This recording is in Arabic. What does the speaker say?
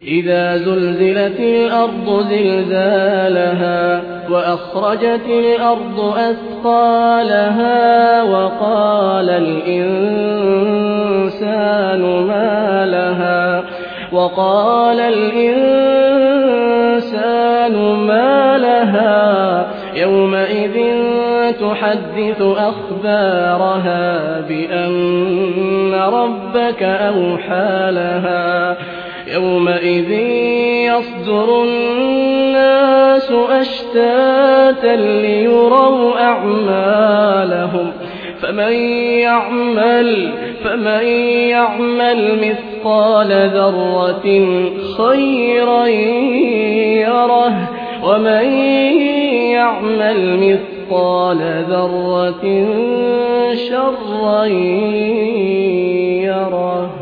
إذا زلزلت الأرض زلزالها وأخرجت الأرض أثقالها وقال الإنسان ما لها يومئذ تحدث أخبارها بأن ربك أوحى لها يومئذ يصدر الناس أشتاتا ليروا أعمالهم فمن يعمل مثقال ذرة خيرا يره ومن يعمل مثقال ذرة شرا يره.